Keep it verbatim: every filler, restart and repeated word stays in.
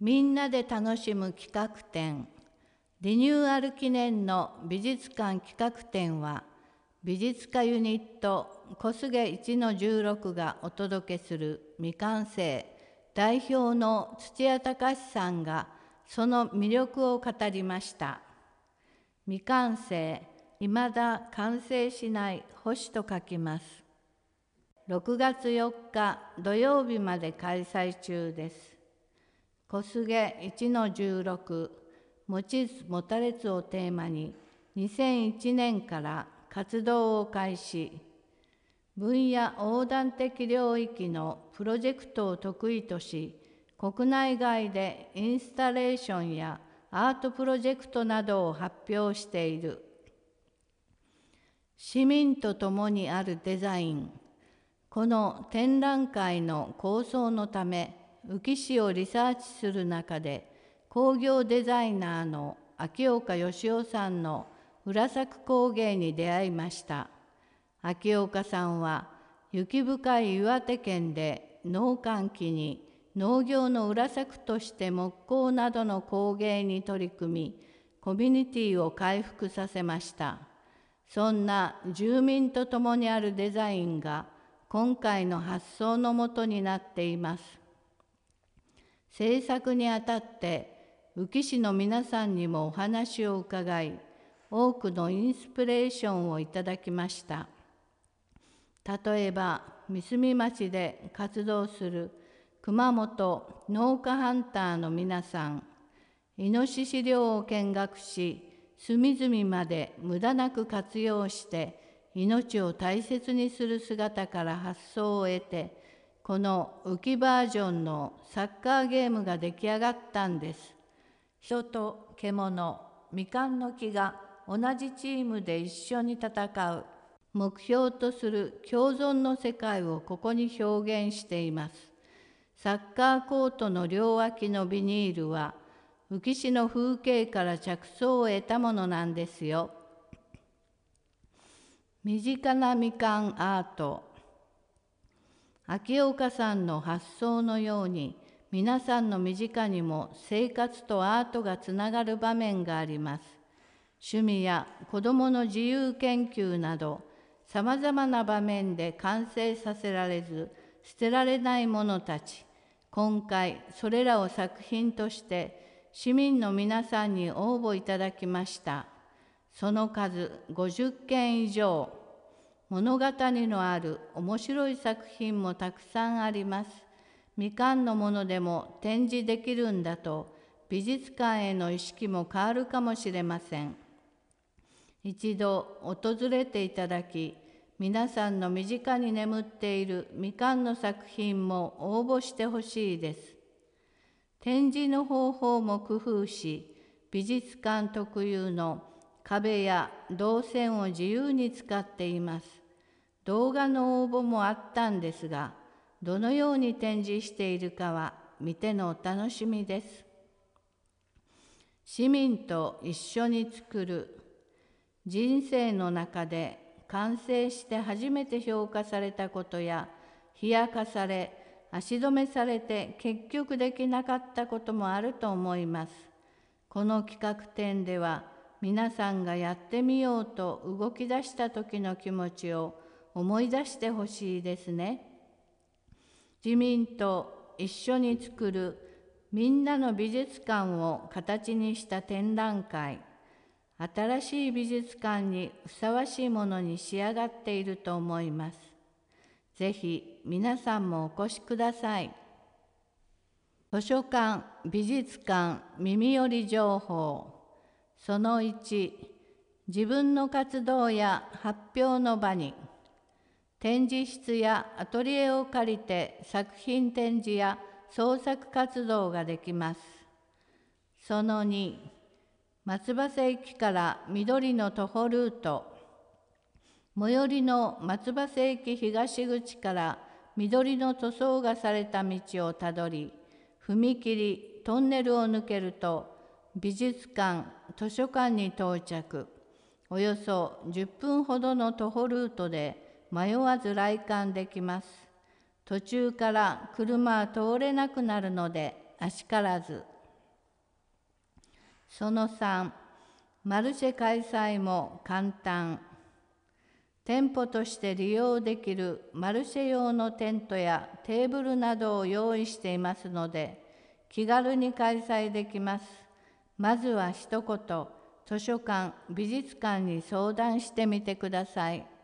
みんなで楽しむ企画展、リニューアル記念の美術館企画展は、美術家ユニット小菅いちのじゅうろくがお届けする未完成代表の土屋隆さんがその魅力を語りました。未完成、いまだ完成しない星と書きます。ろくがつよっか土曜日まで開催中です。小菅いちのじゅうろく、持ちつ持たれつをテーマににせんいちねんから活動を開始。分野横断的領域のプロジェクトを得意とし、国内外でインスタレーションやアートプロジェクトなどを発表している。市民と共にあるデザイン。この展覧会の構想のため、宇城市をリサーチする中で、工業デザイナーの秋岡義雄さんの裏作工芸に出会いました。秋岡さんは雪深い岩手県で農閑期に農業の裏作として木工などの工芸に取り組み、コミュニティを回復させました。そんな住民と共にあるデザインが今回の発想のもとになっています。制作にあたって宇城市の皆さんにもお話を伺い、多くのインスピレーションをいただきました。例えば三角町で活動する熊本農家ハンターの皆さん、イノシシ猟を見学し、隅々まで無駄なく活用して命を大切にする姿から発想を得て、この浮きバージョンのサッカーゲームが出来上がったんです。人と獣、みかんの木が同じチームで一緒に戦う。目標とする共存の世界をここに表現しています。サッカーコートの両脇のビニールは、宇城市の風景から着想を得たものなんですよ。身近なみかんアート。秋岡さんの発想のように、皆さんの身近にも生活とアートがつながる場面があります。趣味や子どもの自由研究など、さまざまな場面で完成させられず、捨てられないものたち。今回、それらを作品として、市民の皆さんに応募いただきました。その数ごじゅっけん以上。物語のある面白い作品もたくさんあります。みかんのものでも展示できるんだと、美術館への意識も変わるかもしれません。一度訪れていただき、皆さんの身近に眠っているみかんの作品も応募してほしいです。展示の方法も工夫し、美術館特有の壁や動線を自由に使っています。動画の応募もあったんですが、どのように展示しているかは見てのお楽しみです。市民と一緒に作る。人生の中で完成して初めて評価されたことや、冷やかされ、足止めされて結局できなかったこともあると思います。この企画展では、皆さんがやってみようと動き出した時の気持ちを思い出してほしいですね。自民と一緒に作るみんなの美術館を形にした展覧会。新しい美術館にふさわしいものに仕上がっていると思います。ぜひ皆さんもお越しください。図書館、美術館、耳寄り情報。そのいち、自分の活動や発表の場に。展示室やアトリエを借りて作品展示や創作活動ができます。そのに、松葉瀬駅から緑の徒歩ルート。最寄りの松葉瀬駅東口から緑の塗装がされた道をたどり、踏切、トンネルを抜けると、美術館、図書館に到着。およそじゅっぷんほどの徒歩ルートで、迷わず来館できます。途中から車は通れなくなるので、あしからず。 そのさん、マルシェ開催も簡単。店舗として利用できるマルシェ用のテントやテーブルなどを用意していますので、気軽に開催できます。まずは一言、図書館、美術館に相談してみてください。